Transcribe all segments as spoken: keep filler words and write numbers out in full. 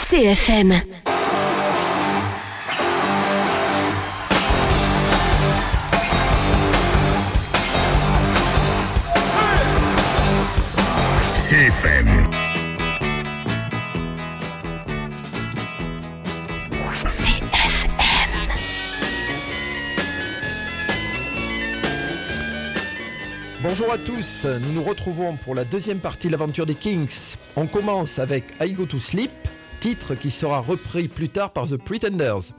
C F M. C F M. C F M. Bonjour à tous, nous nous retrouvons pour la deuxième partie de l'aventure des Kinks. On commence avec I Go to Sleep, titre qui sera repris plus tard par The Pretenders.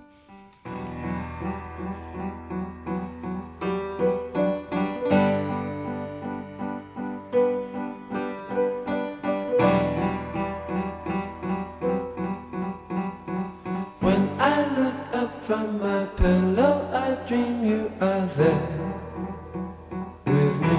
When I look up from my pillow, I dream you are there with me.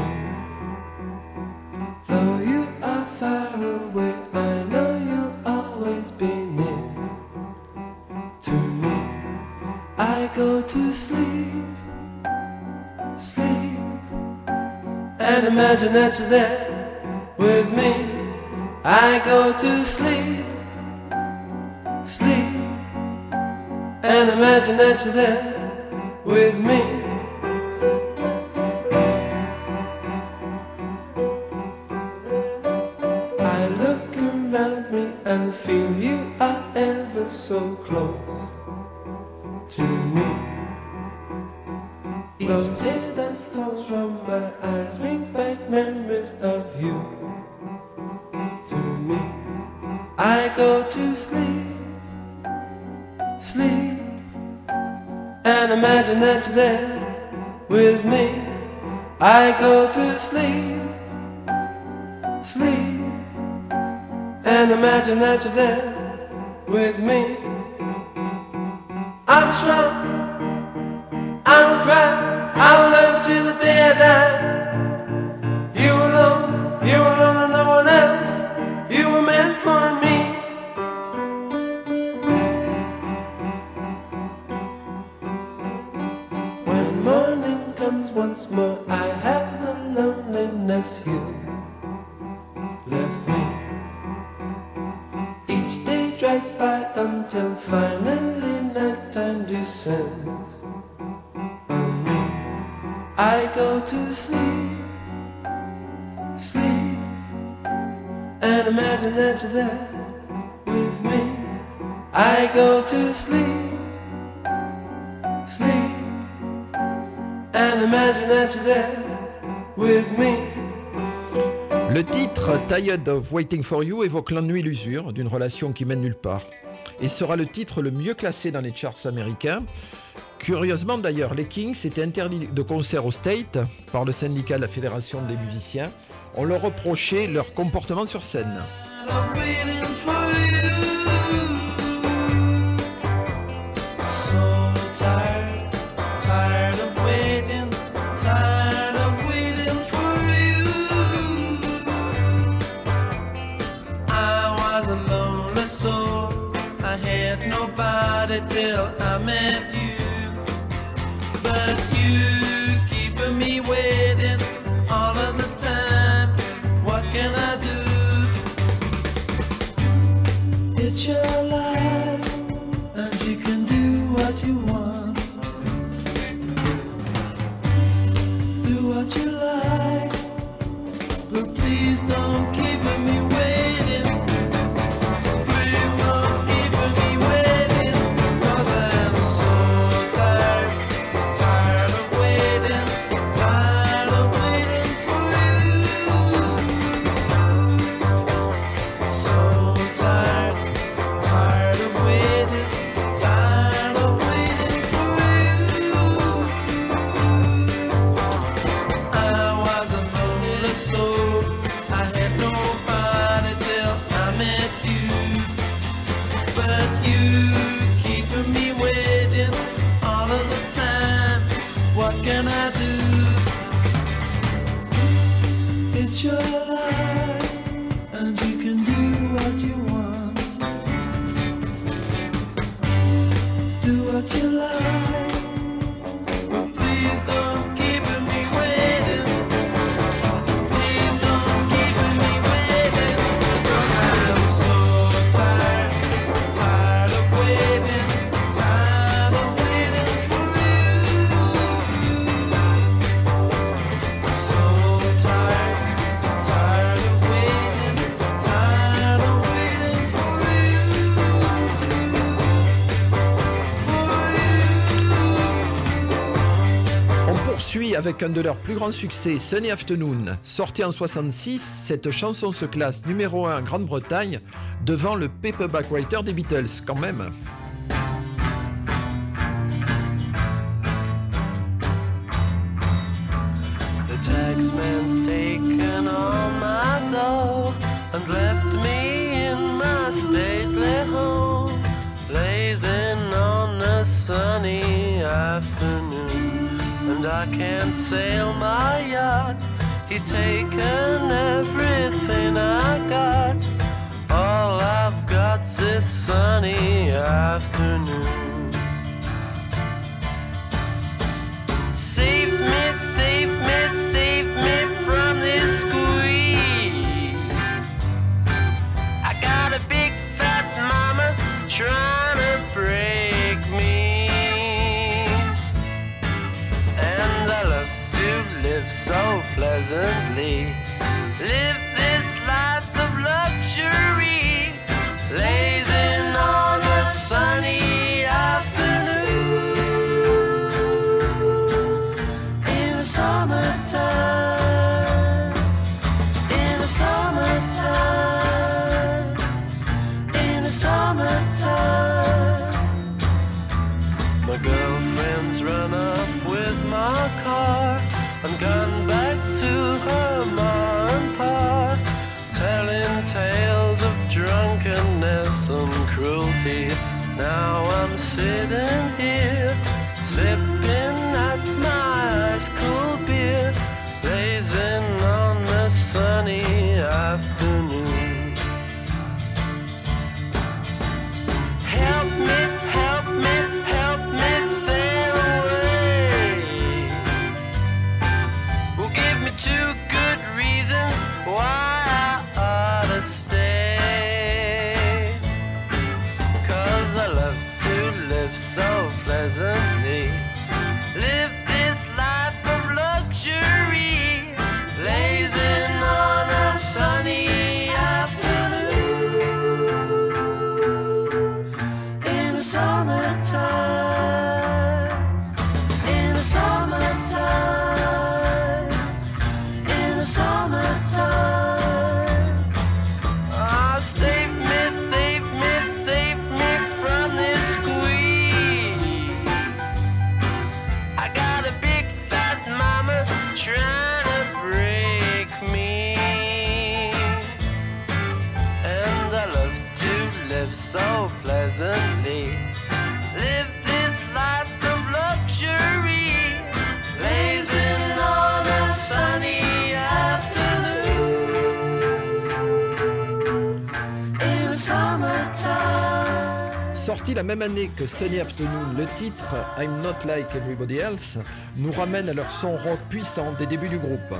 Though you are far away, I know you'll always be near to me. I go to sleep, sleep, and imagine that you're there with me. I go to sleep, sleep, and imagine that you're there with me. I look around me and feel you are ever so close to me. Each tear that falls from my eyes brings back memories of you to me. I go to sleep, sleep, and imagine that you're there with me. I go to sleep, sleep, and imagine that you're there with me. I'm strong, I don't cry, I will love you till the day I die. You alone, you alone and no one else, you were meant for me. When morning comes once more, I have the loneliness you left me. Each day drags by until finally nighttime descends on me. I go to sleep, sleep, and imagine that you're there with me. I go to sleep, sleep, and imagine that you're there with me. Le titre Tired of Waiting for You évoque l'ennui et l'usure d'une relation qui mène nulle part et sera le titre le mieux classé dans les charts américains. Curieusement d'ailleurs, les Kinks étaient interdits de concert au State par le syndicat de la Fédération des musiciens. On leur reprochait leur comportement sur scène. Soul, I had nobody till I met you, but you keeping me waiting all of the time. What can I do? It's your life, and you can do what you want. Do what you like, but please don't keep me waiting. It's your life, and you can do what you want. Do what you like. Please don't keep me waiting. Please don't keep me waiting. 'Cause I'm so tired, tired. Puis, avec un de leurs plus grands succès, Sunny Afternoon, sorti en soixante-six, cette chanson se classe numéro un en Grande-Bretagne, devant le Paperback Writer des Beatles, quand même. The taxman's taken all my dough and left me in my stately home, blazing on a sunny afternoon. And I can't sail my yacht, he's taken everything I got. All I've got's this sunny afternoon. Save me, save me, save me from this squeeze. I got a big fat mama trying to break me, and I love to live so pleasantly. Live this life of luxury, blazing on a sunny afternoon. In the summertime, in the summertime, in the summertime. My girlfriend's run off with my car and gone back to her ma and pa, telling tales of drunkenness and cruelty. Now I'm sitting here, sipping at my ice cold beer, blazing on a sunny afternoon. Help me, help me, help me sail away. Well, give me two good reasons why I ought to stay. 'Cause I love to live so pleasantly. Live this life of luxury, blazing on a sunny afternoon. In the summertime, in the summertime, in the summertime. Ah, save me, save me, save me from this squeeze. I got a big fat mama trying to break me, and I love to live so pleasantly. Live this life of luxury, blazing on a sunny afternoon. In the summertime. Sorti la même année que Sunny Afternoon, le titre I'm Not Like Everybody Else nous ramène à leur son rock puissant des débuts du groupe.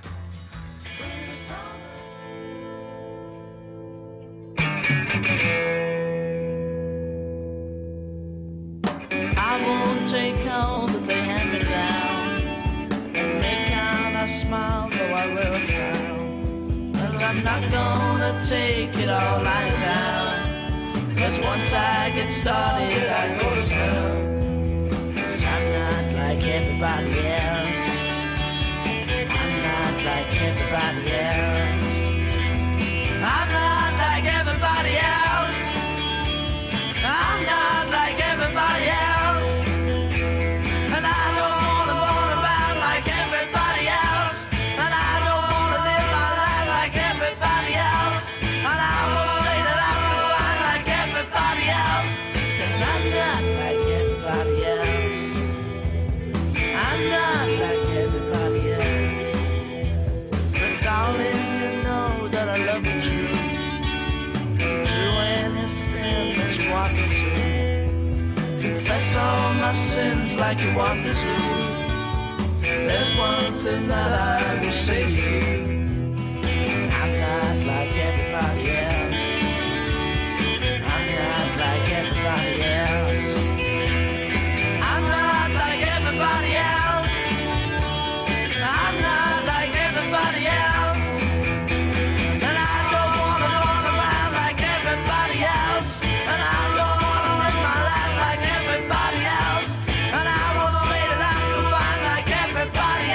I won't take all that they hand me down and make out I smile, though I will frown. And I'm not gonna take it all lying down, 'cause once I get started I go to town. 'Cause I'm not like everybody else, I'm not like everybody else, I'm not like everybody else, I'm not like everybody else. And I don't wanna run around like everybody else, and I don't wanna live my life like everybody else, and I will say that I'm fine like everybody else, 'cause I'm not like everybody else, I'm not like everybody else. But darling, you know that I love you true, do anything that you want me to, confess all my sins like you want me to. There's one thing that I will say to you, I'm not like everybody else, I'm not like everybody else, I'm not like everybody else, I'm not like everybody else. And I don't wanna run around like everybody else, and I don't wanna live my life like everybody else, and I won't say that I'm fine like everybody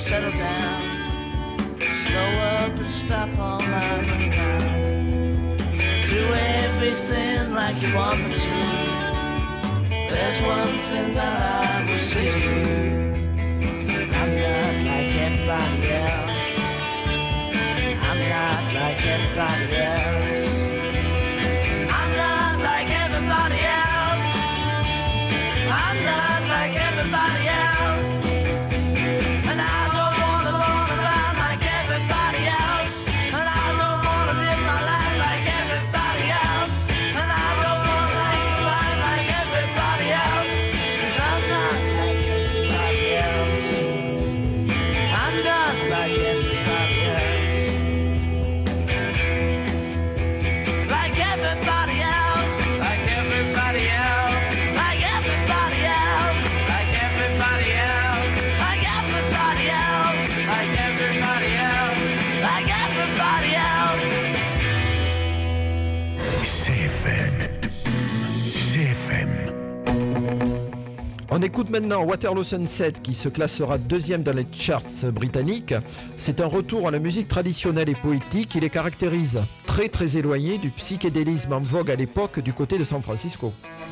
settle down, slow up and stop all my running around. Do everything like you want me to. There's one thing that I will say to you. I'm not like everybody else. I'm not like everybody else. I'm not like everybody else. I'm not like everybody else. And I don't wanna run around like everybody else. And I don't wanna live my life like everybody else. And I don't wanna survive like everybody else. 'Cause I'm not like everybody else. I'm not like everybody else. Like everybody else. Like everybody else. Like everybody else. Like everybody else. Like everybody else. Like everybody else. Like everybody else. C F M. C F M. On écoute maintenant Waterloo Sunset qui se classera deuxième dans les charts britanniques. C'est un retour à la musique traditionnelle et poétique qui les caractérise, très très éloigné du psychédélisme en vogue à l'époque du côté de San Francisco.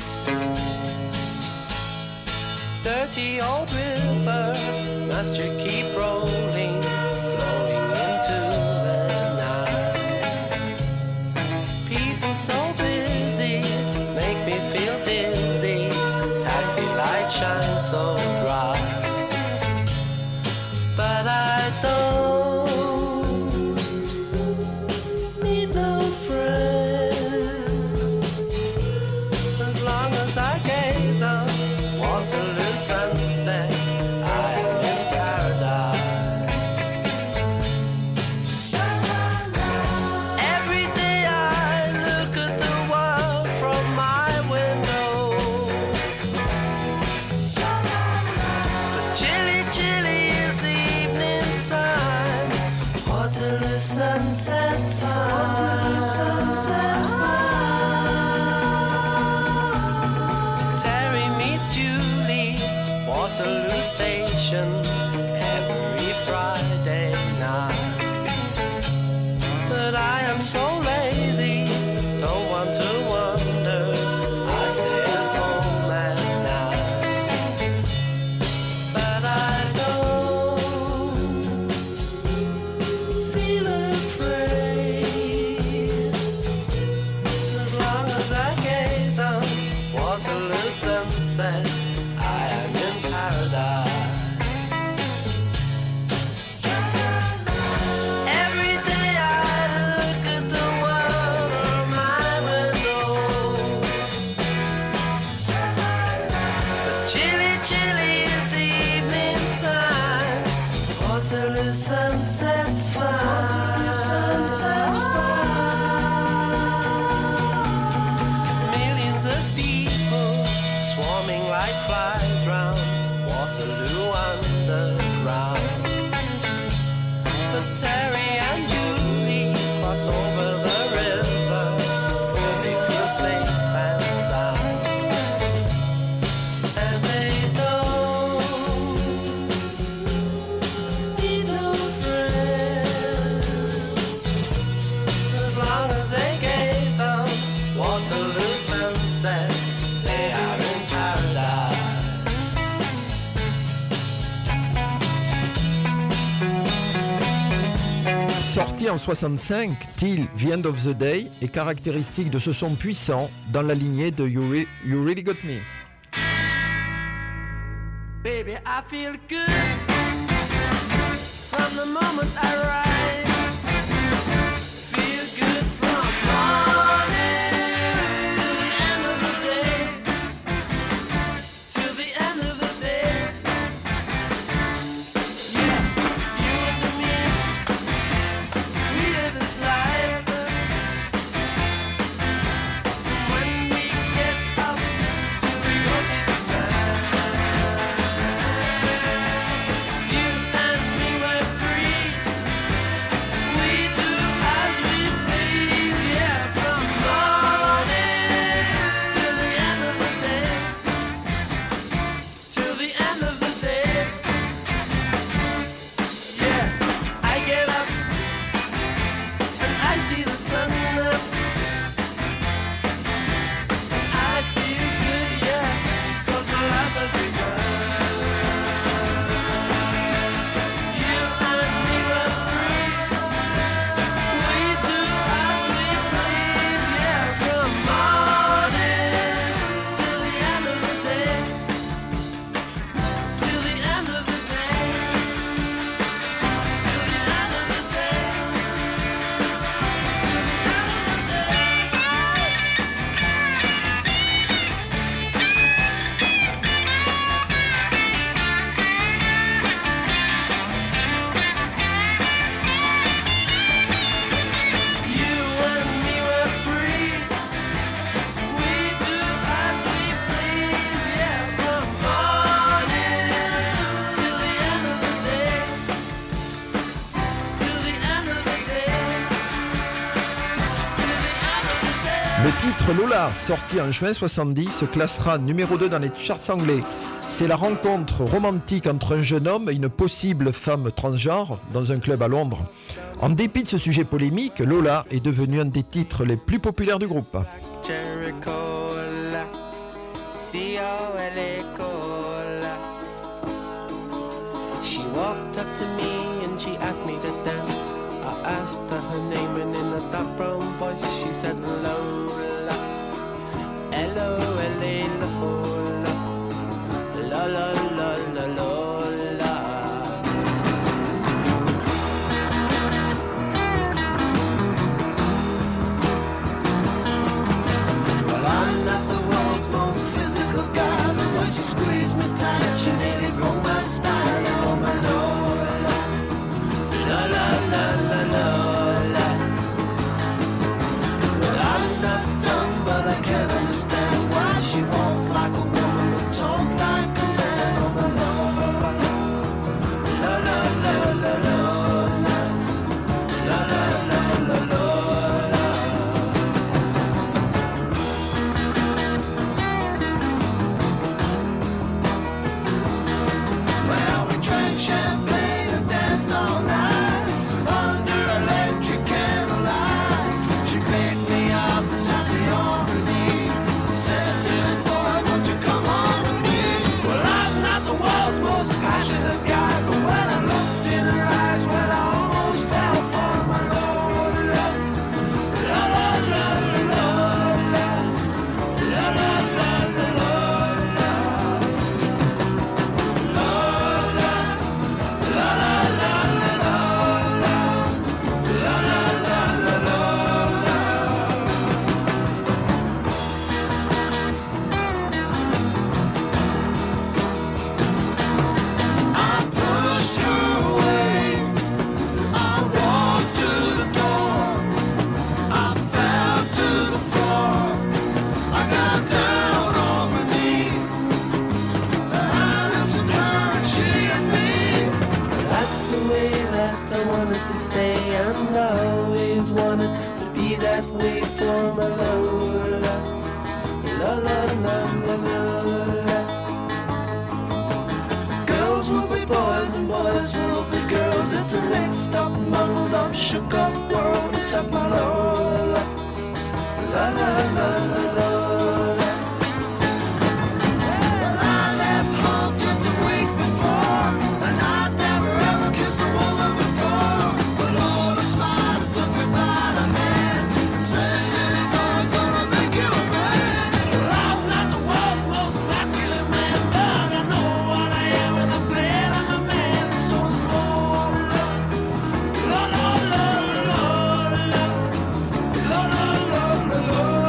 Dirty old river, must you keep rolling, flowing into the night. People so busy, make me feel dizzy. Taxi light shine so bright, but I don't need no friend. As long as I gaze on Waterloo sunset, I am in paradise. Every day I look at the world from my window, but chilly, chilly is the evening time. Waterloo sunset time. Waterloo sunset time. Terry meets Julie, Waterloo Station, every Friday night. But I am so lazy, don't want to wander, I stay at home at night. But I don't feel afraid, as long as I gaze on Waterloo sunset, I am in paradise. Every day I look at the world from my window, but chilly, chilly is the evening time. Waterloo sunset's fine. Waterloo sunset's fine. Millions of people swarming like flies round Waterloo underground. But Terry and Julie cross over the river where they feel safe and sound. And they don't need no friends, as long as they gaze on Waterloo sunset, they are in paradise. Sorti en soixante-cinq, Till The End of the Day est caractéristique de ce son puissant dans la lignée de You, Re- You Really Got Me. Baby, I feel good from the moment I ride. Feel good from morning to the end of the day. To the end of the day. You, you and me, we live this life. From when we get up till we go sleep at night. Le titre Lola, sorti en juin soixante-dix, se classera numéro deux dans les charts anglais. C'est la rencontre romantique entre un jeune homme et une possible femme transgenre dans un club à Londres. En dépit de ce sujet polémique, Lola est devenue un des titres les plus populaires du groupe. She walked up to me and she asked me to dance. I asked her her name and in a dark brown voice she said Lola. Hello, hello, Lola. La la la la Lola. Well, I'm not the world's most physical guy, but when she squeezed me tight, she nearly broke my spine. Oh my Lola, la la la la Lola. Well, I'm not dumb, but I can't understand why she walked like a woman but talk like a man. Oh my Lola, la la la la Lola, la la la la Lola. Well, we drank champagne and danced all night under electric candlelight. She picked me up and sat me on her knee, said, "Little boy, won't you come home with me?" Well, I'm not the world's most passionate guy, but when I looked in her eyes, well, I almost fell for my Lola. La la la la Lola, la la la la Lola. I pushed her away. I walked to the door. I fell to the floor. I got down on my knees. I looked at her and she at me. That's the way that I wanted to stay, and I always wanted to be that way for my Lola. La la la la Lola. Girls will be boys and boys will be girls. It's a mixed up, muddled up, shook up world. It's up my Lola. La la la la Lola. Well, I left home just a week before, and I'd never ever kissed a woman before. But Lola smiled and took me by the hand and said, "Little boy, I'm gonna make you a man." Well, I'm not the world's most masculine man, but I know what I am and I'm glad I'm a man. And so is Lola. Lola, Lola, Lola. Lola, Lola, Lola.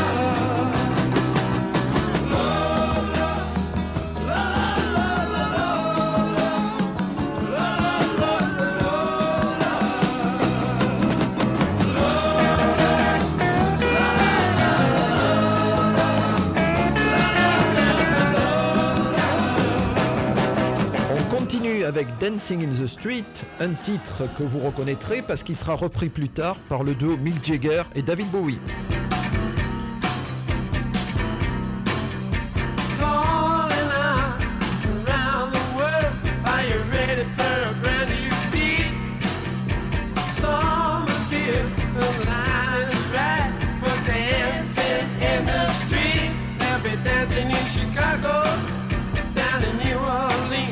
On continue avec Dancing in the Street, un titre que vous reconnaîtrez parce qu'il sera repris plus tard par le duo Mick Jagger et David Bowie. Calling out around the world, are you ready for a brand new beat? Summer's here, the time is right for dancing in the street. They'll be dancing in Chicago, down in New Orleans,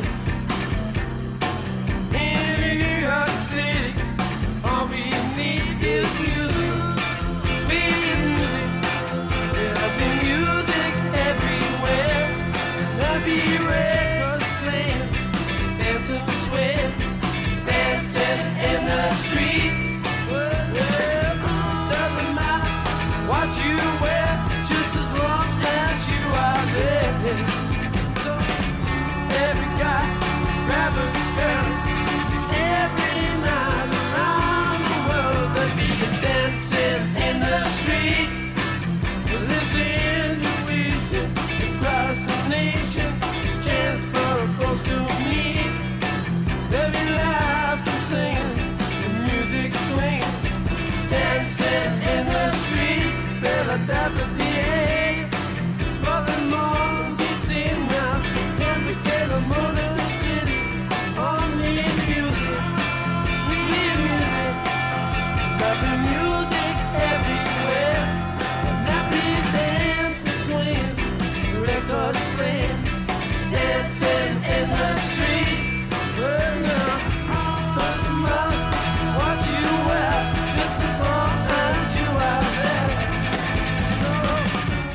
in New York City. All we need is music, sweet music. There'll be music everywhere. There'll be records playing, dancing, swing, dancing in the street. Well, doesn't matter what you wear, just as long as you are there. So every guy, grab a girl, every night around the world there'll be a dancing in the street. Listen to wisdom across the nation, chance for folks to meet. They'll be laughing, singing, the music swinging, dancing in the street. Philadelphia.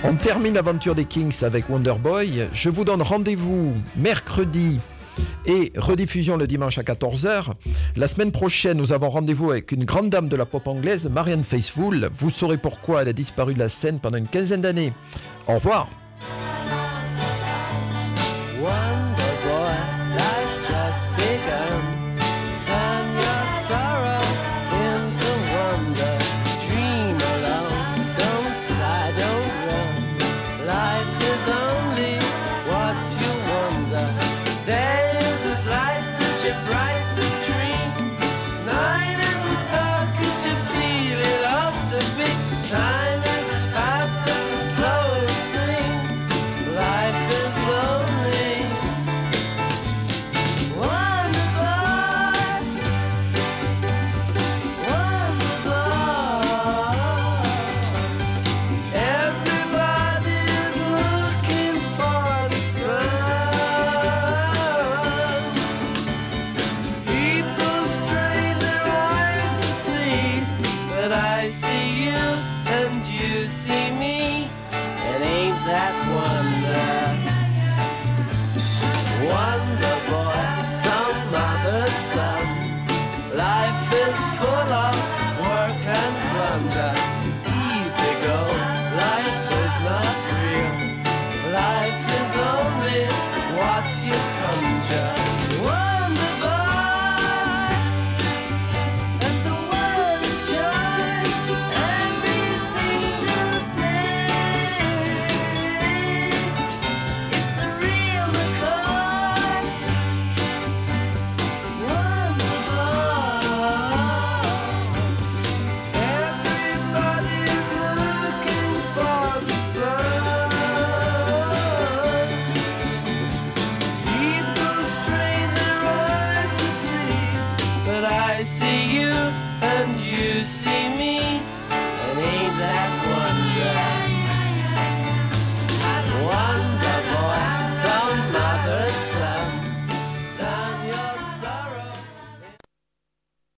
On termine l'aventure des Kings avec Wonderboy. Je vous donne rendez-vous mercredi et rediffusion le dimanche à quatorze heures. La semaine prochaine, nous avons rendez-vous avec une grande dame de la pop anglaise, Marianne Faithfull. Vous saurez pourquoi elle a disparu de la scène pendant une quinzaine d'années. Au revoir. I see you and you see me, and ain't that